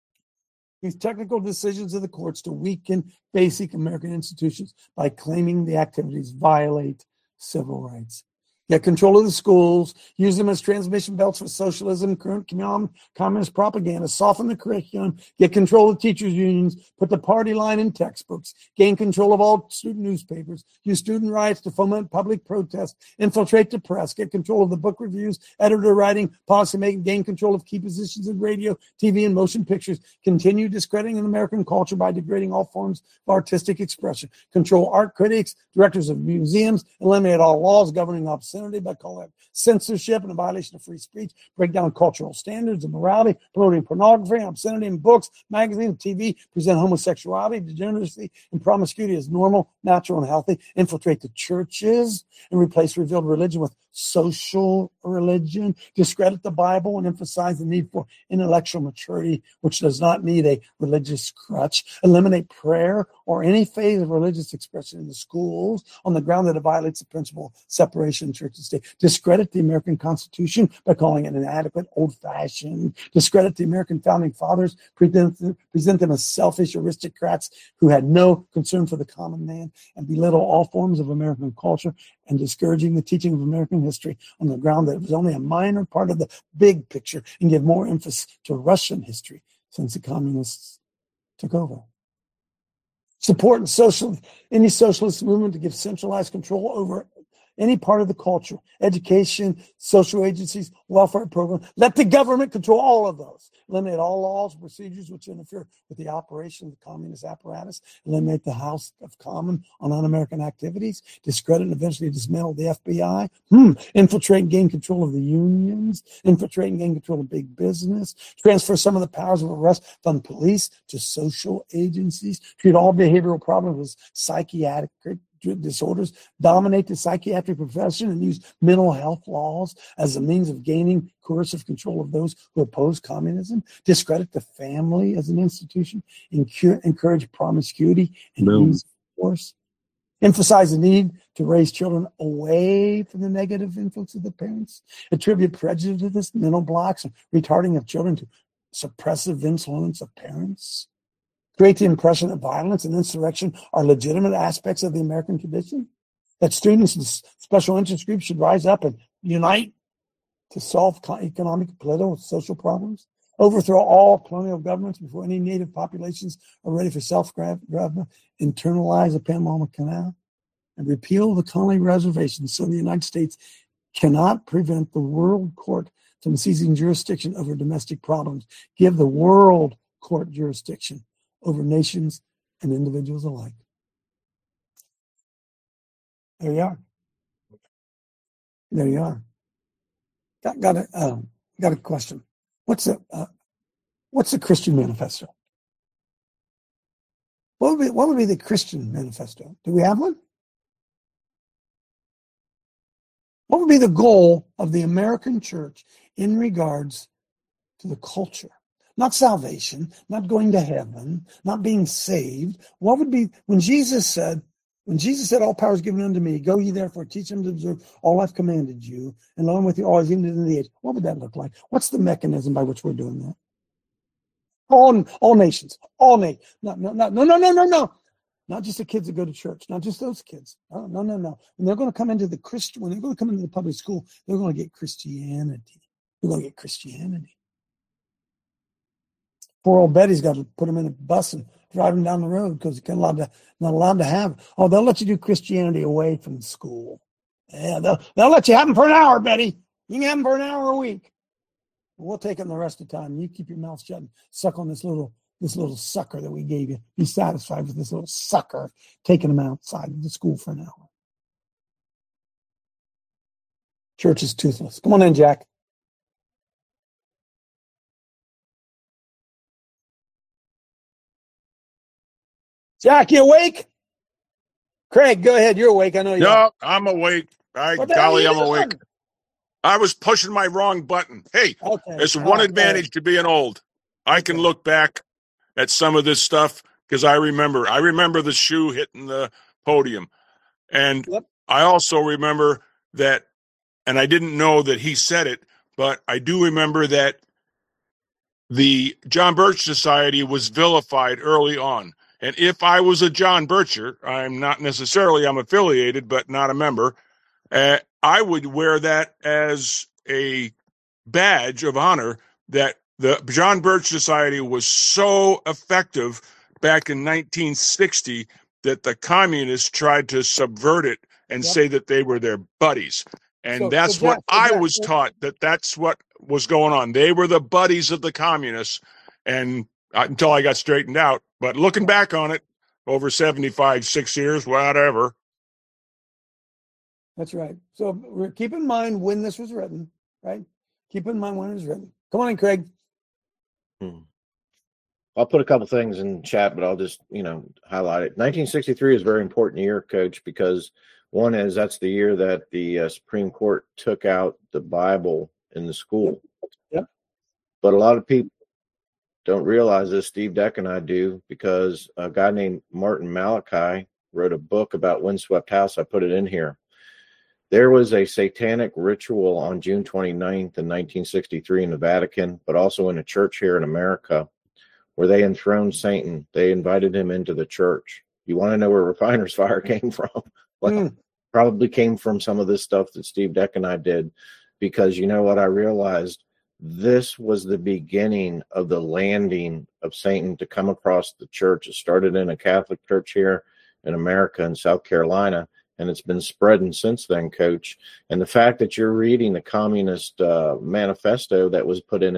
These technical decisions of the courts to weaken basic American institutions by claiming the activities violate civil rights. Get control of the schools, use them as transmission belts for socialism, current communist propaganda, soften the curriculum, get control of teachers' unions, put the party line in textbooks, gain control of all student newspapers, use student riots to foment public protest, infiltrate the press, get control of the book reviews, editor writing, policy making, gain control of key positions in radio, TV, and motion pictures, continue discrediting American culture by degrading all forms of artistic expression, control art critics, directors of museums, eliminate all laws governing obscenity by calling it censorship and a violation of free speech, break down cultural standards and morality, promoting pornography, obscenity in books, magazines, TV, present homosexuality, degeneracy, and promiscuity as normal, natural, and healthy, infiltrate the churches, and replace revealed religion with social religion, discredit the Bible, and emphasize the need for intellectual maturity, which does not need a religious crutch, eliminate prayer or any phase of religious expression in the schools on the ground that it violates the principle of separation of church and state, discredit the American Constitution by calling it inadequate, old-fashioned, discredit the American founding fathers, present them as selfish aristocrats who had no concern for the common man, and belittle all forms of American culture, and discouraging the teaching of American history on the ground that it was only a minor part of the big picture, and give more emphasis to Russian history since the communists took over. Support any socialist movement to give centralized control over any part of the culture, education, social agencies, welfare program. Let the government control all of those. Eliminate all laws and procedures which interfere with the operation of the communist apparatus. Eliminate the House of Commons on un-American activities. Discredit and eventually dismantle the FBI. Infiltrate and gain control of the unions. Infiltrate and gain control of big business. Transfer some of the powers of arrest from police to social agencies. Treat all behavioral problems as psychiatric disorders, dominate the psychiatric profession, and use mental health laws as a means of gaining coercive control of those who oppose communism, discredit the family as an institution, encourage promiscuity and use force, emphasize the need to raise children away from the negative influence of the parents, attribute prejudice, mental blocks, and retarding of children to suppressive influence of parents, create the impression that violence and insurrection are legitimate aspects of the American tradition, that students and special interest groups should rise up and unite to solve economic, political, and social problems, overthrow all colonial governments before any native populations are ready for self-government, internalize the Panama Canal, and repeal the colony reservations so the United States cannot prevent the World Court from seizing jurisdiction over domestic problems, give the World Court jurisdiction over nations and individuals alike. There you are. There you are. Got a question. What's the Christian manifesto? What would be the Christian manifesto? Do we have one? What would be the goal of the American church in regards to the culture? Not salvation, not going to heaven, not being saved. What would be, when Jesus said, all power is given unto me, go ye therefore, teach them to observe all I've commanded you, and lo, I'm with you always, even to the end of the age. What would that look like? What's the mechanism by which we're doing that? All nations, all nations. No. Not just the kids that go to church, not just those kids. No. When they're going to come into the public school, they're going to get Christianity. They're going to get Christianity. Poor old Betty's got to put him in a bus and drive him down the road because he's not allowed to have. Oh, they'll let you do Christianity away from school. Yeah, they'll let you have them for an hour, Betty. You can have them for an hour a week. We'll take them the rest of the time. You keep your mouth shut and suck on this little sucker that we gave you. Be satisfied with this little sucker, taking them outside of the school for an hour. Church is toothless. Come on in, Jack. Jack, you awake? Craig, go ahead. You're awake. I know you are. No, I'm awake. Golly, I'm awake. I was pushing my wrong button. Hey, it's one advantage to being old. I can look back at some of this stuff because I remember the shoe hitting the podium. And I also remember that, and I didn't know that he said it, but I do remember that the John Birch Society was vilified early on. And if I was a John Bircher, I'm affiliated, but not a member, I would wear that as a badge of honor that the John Birch Society was so effective back in 1960 that the communists tried to subvert it and say that they were their buddies. And that's what I was taught, that's what was going on. They were the buddies of the communists, and until I got straightened out. But looking back on it, over 6 years, whatever. That's right. So keep in mind when this was written, right? Keep in mind when it was written. Come on in, Craig. I'll put a couple things in chat, but I'll just, highlight it. 1963 is a very important year, Coach, because one is that's the year that the Supreme Court took out the Bible in the school. Yep. But a lot of people don't realize this. Steve Deck and I do, because a guy named Martin Malachi wrote a book about Windswept House. I put it in here. There was a satanic ritual on June 29th in 1963 in the Vatican, but also in a church here in America, where they enthroned Satan. They invited him into the church. You want to know where Refiner's Fire came from? Probably came from some of this stuff that Steve Deck and I did, because you know what I realized? This was the beginning of the landing of Satan to come across the church. It started in a Catholic church here in America in South Carolina, and it's been spreading since then, Coach. And the fact that you're reading the Communist Manifesto that was put in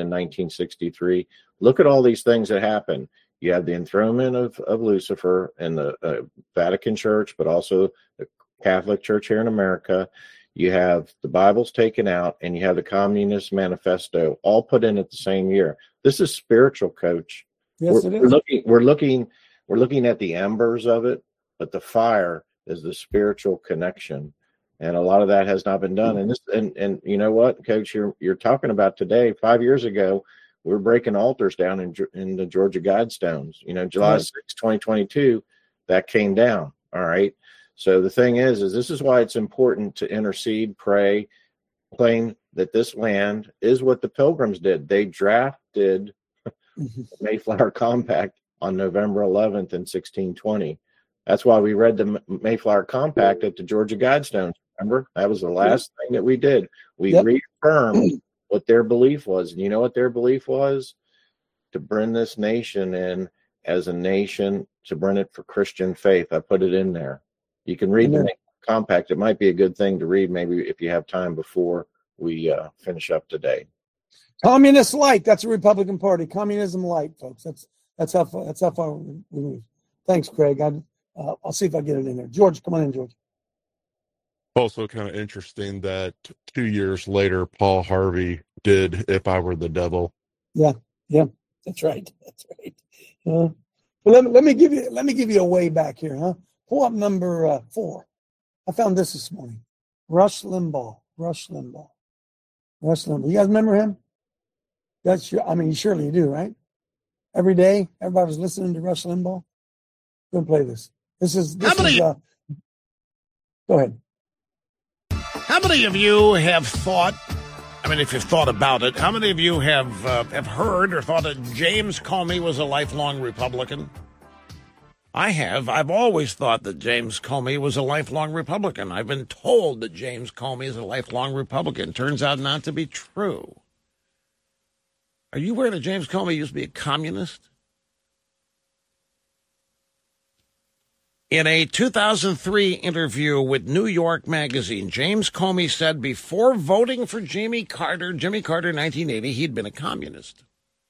1963, look at all these things that happened. You had the enthronement of Lucifer in the Vatican Church, but also the Catholic Church here in America. You have the Bibles taken out, and you have the Communist Manifesto all put in at the same year. This is spiritual, Coach. Yes, it is. We're looking at the embers of it, but the fire is the spiritual connection, and a lot of that has not been done. And you know what, Coach, you're talking about today. 5 years ago, we were breaking altars down in the Georgia Guidestones. July 6, 2022, that came down. All right. So the thing is this is why it's important to intercede, pray, claim that this land is what the Pilgrims did. They drafted the Mayflower Compact on November 11th in 1620. That's why we read the Mayflower Compact at the Georgia Guidestones. Remember? That was the last thing that we did. We reaffirmed what their belief was. And you know what their belief was? To bring this nation in as a nation, to bring it for Christian faith. I put it in there. You can read the Compact. It might be a good thing to read, maybe if you have time before we finish up today. Communist light. That's a Republican Party. Communism light, folks. That's how far we move. Thanks, Craig. I'll see if I get it in there. George, come on in, George. Also kind of interesting that 2 years later, Paul Harvey did "If I Were the Devil." Yeah, that's right. Well, let me give you a way back here, huh? Pull up number 4. I found this morning. Rush Limbaugh. You guys remember him? You surely do, right? Every day, everybody was listening to Rush Limbaugh. Go play this. Go ahead. How many of you have thought, if you've thought about it, how many of you have heard or thought that James Comey was a lifelong Republican? I have. I've always thought that James Comey was a lifelong Republican. I've been told that James Comey is a lifelong Republican. Turns out not to be true. Are you aware that James Comey used to be a communist? In a 2003 interview with New York Magazine, James Comey said before voting for Jimmy Carter in 1980, he'd been a communist.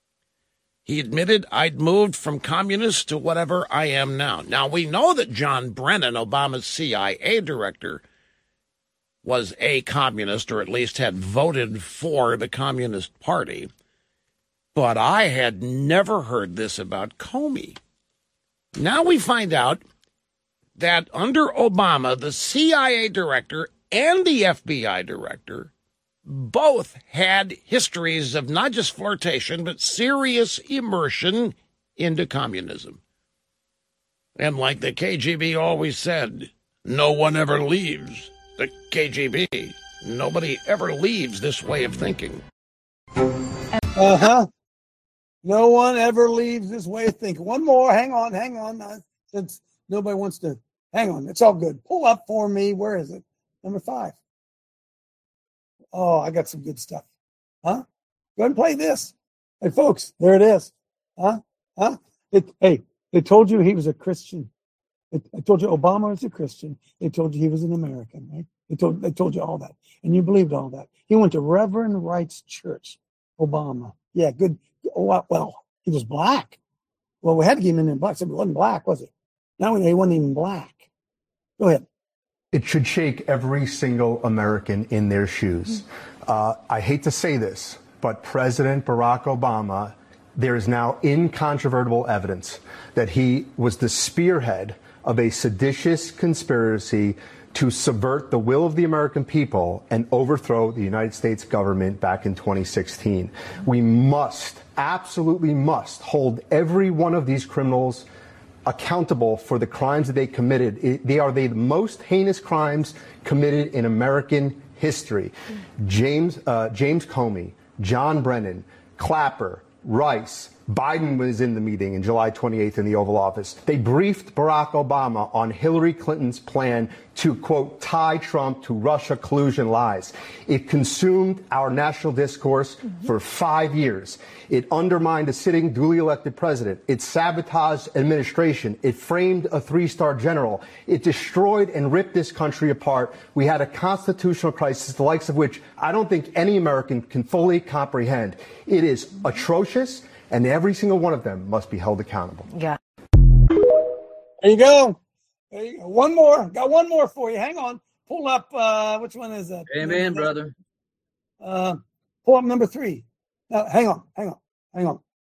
He admitted, I'd moved from communist to whatever I am now. Now, we know that John Brennan, Obama's CIA director, was a communist, or at least had voted for the Communist Party. But I had never heard this about Comey. Now we find out that under Obama, the CIA director and the FBI director both had histories of not just flirtation, but serious immersion into communism. And like the KGB always said, no one ever leaves the KGB. Nobody ever leaves this way of thinking. Uh-huh. No one ever leaves this way of thinking. One more. Hang on. Since nobody wants to. Hang on. It's all good. Pull up for me. Where is it? Number 5. Oh, I got some good stuff. Huh? Go ahead and play this. Hey, folks, there it is. Huh? Hey, they told you he was a Christian. They told you Obama was a Christian. They told you he was an American, right? They told you all that. And you believed all that. He went to Reverend Wright's church, Obama. Yeah, good. Oh, well, he was black. Well, we had to get him in black. So he wasn't black, was he? Now he wasn't even black. Go ahead. It should shake every single American in their shoes. I hate to say this, but President Barack Obama, there is now incontrovertible evidence that he was the spearhead of a seditious conspiracy to subvert the will of the American people and overthrow the United States government back in 2016. We must, absolutely must, hold every one of these criminals accountable for the crimes that they committed. They are the most heinous crimes committed in American history. James Comey, John Brennan, Clapper, Rice, Biden was in the meeting in July 28th in the Oval Office. They briefed Barack Obama on Hillary Clinton's plan to, quote, tie Trump to Russia collusion lies. It consumed our national discourse for 5 years. It undermined a sitting duly elected president. It sabotaged administration. It framed a 3-star general. It destroyed and ripped this country apart. We had a constitutional crisis, the likes of which I don't think any American can fully comprehend. It is atrocious, and every single one of them must be held accountable. Yeah. There you go. One more. Got one more for you. Hang on. Pull up. Which one is that? Amen, brother. Pull up number 3. Now, hang on. I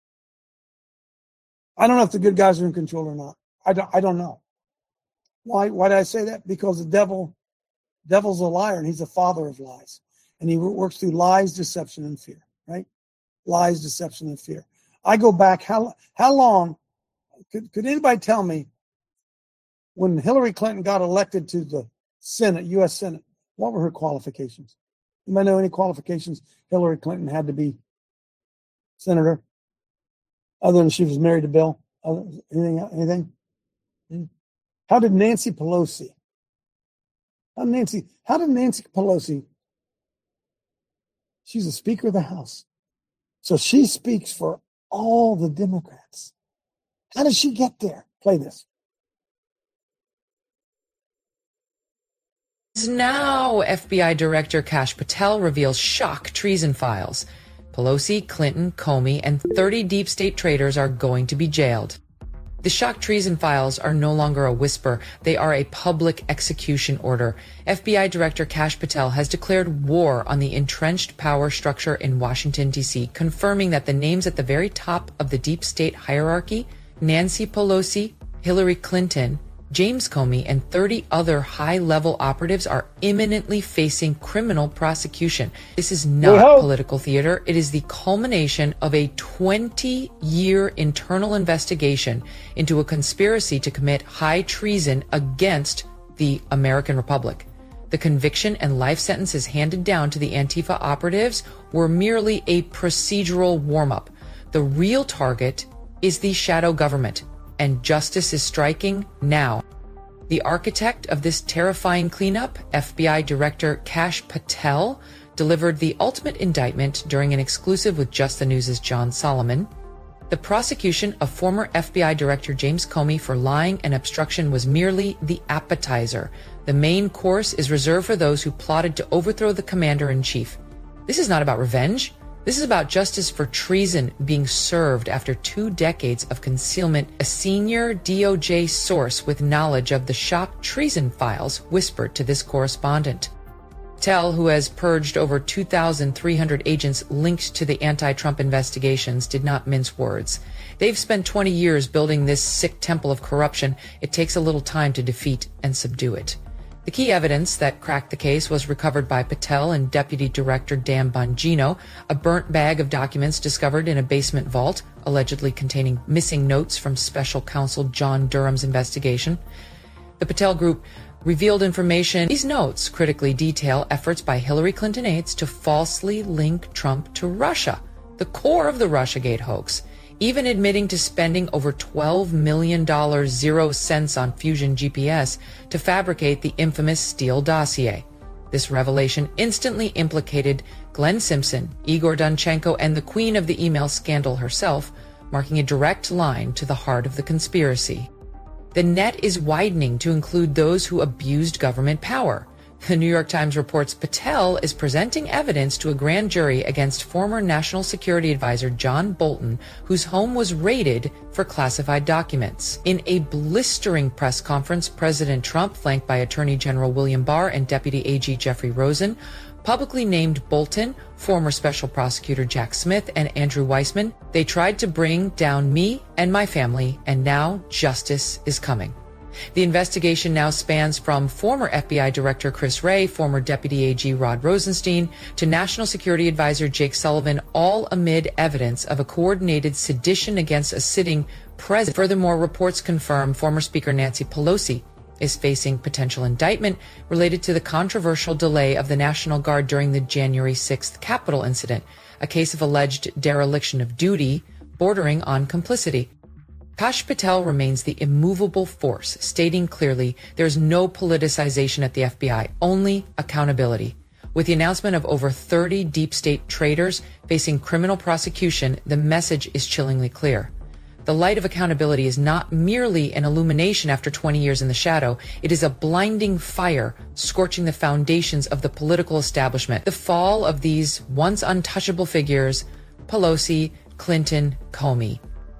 don't know if the good guys are in control or not. I don't know. Why did I say that? Because the devil's a liar, and he's the father of lies. And he works through lies, deception, and fear, right? Lies, deception, and fear. I go back, how long, could anybody tell me when Hillary Clinton got elected to the Senate, U.S. Senate, what were her qualifications? You might know any qualifications Hillary Clinton had to be senator, other than she was married to Bill? Anything? How did Nancy Pelosi, she's the Speaker of the House. So she speaks for all the Democrats. How did she get there? Play this. Now, FBI Director Kash Patel reveals shock treason files. Pelosi, Clinton, Comey, and 30 deep state traitors are going to be jailed. The shock treason files are no longer a whisper. They are a public execution order. FBI Director Kash Patel has declared war on the entrenched power structure in Washington, D.C., confirming that the names at the very top of the deep state hierarchy, Nancy Pelosi, Hillary Clinton, James Comey, and 30 other high-level operatives are imminently facing criminal prosecution. This is not political theater. It is the culmination of a 20-year internal investigation into a conspiracy to commit high treason against the American Republic. The conviction and life sentences handed down to the Antifa operatives were merely a procedural warm-up. The real target is the shadow government, and justice is striking now. The architect of this terrifying cleanup, FBI Director Kash Patel, delivered the ultimate indictment during an exclusive with Just the News' John Solomon. The prosecution of former FBI Director James Comey for lying and obstruction was merely the appetizer. The main course is reserved for those who plotted to overthrow the commander-in-chief. This is not about revenge. This is about justice for treason being served after 2 decades of concealment. A senior DOJ source with knowledge of the shock treason files whispered to this correspondent. Patel, who has purged over 2,300 agents linked to the anti-Trump investigations, did not mince words. They've spent 20 years building this sick temple of corruption. It takes a little time to defeat and subdue it. The key evidence that cracked the case was recovered by Patel and Deputy Director Dan Bongino, a burnt bag of documents discovered in a basement vault, allegedly containing missing notes from Special Counsel John Durham's investigation. The Patel Group revealed information. These notes critically detail efforts by Hillary Clinton aides to falsely link Trump to Russia, the core of the Russiagate hoax, even admitting to spending over $12 million 0 cents on Fusion GPS to fabricate the infamous Steele dossier. This revelation instantly implicated Glenn Simpson, Igor Danchenko, and the queen of the email scandal herself, marking a direct line to the heart of the conspiracy. The net is widening to include those who abused government power. The New York Times reports Patel is presenting evidence to a grand jury against former National Security Advisor John Bolton, whose home was raided for classified documents. In a blistering press conference, President Trump, flanked by Attorney General William Barr and Deputy AG Jeffrey Rosen, publicly named Bolton, former Special Prosecutor Jack Smith, and Andrew Weissman. They tried to bring down me and my family, and now justice is coming. The investigation now spans from former FBI Director Chris Wray, former Deputy AG Rod Rosenstein, to National Security Advisor Jake Sullivan, all amid evidence of a coordinated sedition against a sitting president. Furthermore, reports confirm former Speaker Nancy Pelosi is facing potential indictment related to the controversial delay of the National Guard during the January 6th Capitol incident, a case of alleged dereliction of duty bordering on complicity. Kash Patel remains the immovable force, stating clearly there's no politicization at the FBI, only accountability. With the announcement of over 30 deep state traitors facing criminal prosecution, the message is chillingly clear. The light of accountability is not merely an illumination after 20 years in the shadow. It is a blinding fire scorching the foundations of the political establishment. The fall of these once untouchable figures, Pelosi, Clinton, Comey,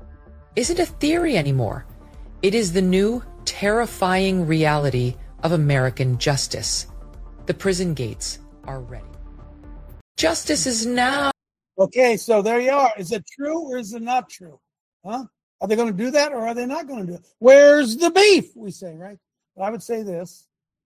isn't a theory anymore. It is the new terrifying reality of American justice. The prison gates are ready. Justice is now. Okay, so there you are. Is it true or is it not true? Huh? Are they going to do that or are they not going to do it? Where's the beef? We say, right? But I would say this.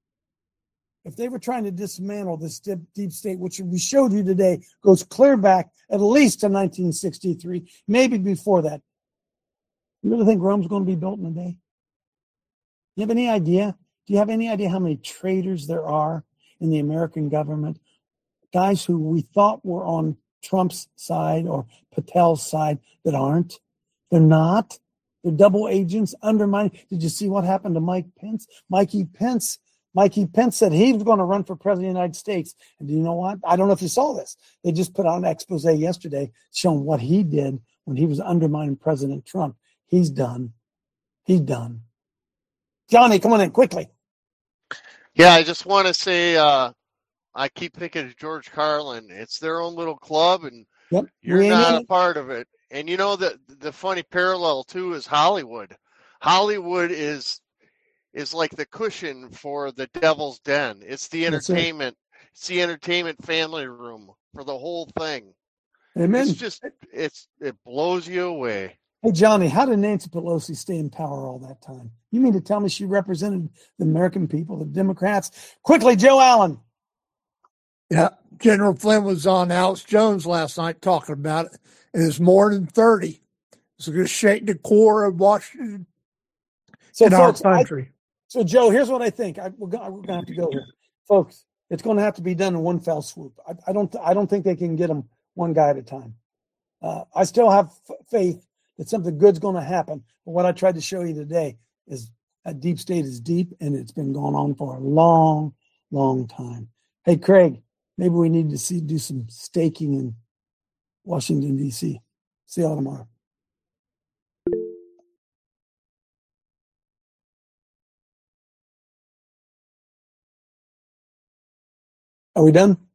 If they were trying to dismantle this deep state, which we showed you today, goes clear back at least to 1963, maybe before that. You really think Rome's going to be built in a day? You have any idea? Do you have any idea how many traitors there are in the American government? Guys who we thought were on Trump's side or Patel's side that aren't. They're not. They're double agents undermining. Did you see what happened to Mike Pence? Mikey Pence said he was going to run for president of the United States. And do you know what? I don't know if you saw this. They just put out an expose yesterday showing what he did when he was undermining President Trump. He's done. He's done. Johnny, come on in quickly. Yeah, I just want to say I keep thinking of George Carlin. It's their own little club, and you're not a part of it. And you know that the funny parallel too is Hollywood. Hollywood is like the cushion for the devil's den. It's the entertainment. It's the entertainment family room for the whole thing. Amen. It's just it blows you away. Hey Johnny, how did Nancy Pelosi stay in power all that time? You mean to tell me she represented the American people, the Democrats? Quickly, Joe Allen. Yeah, General Flynn was on Alex Jones last night talking about it. It is more than 30. It's going to shake the core of Washington in our country. So, Joe, here's what I think. We're going to have to go here. Folks, it's going to have to be done in one fell swoop. I don't think they can get them one guy at a time. I still have faith that something good's going to happen. But what I tried to show you today is that deep state is deep, and it's been going on for a long, long time. Hey, Craig, maybe we need to do some staking in Washington, D.C. See y'all tomorrow. Are we done?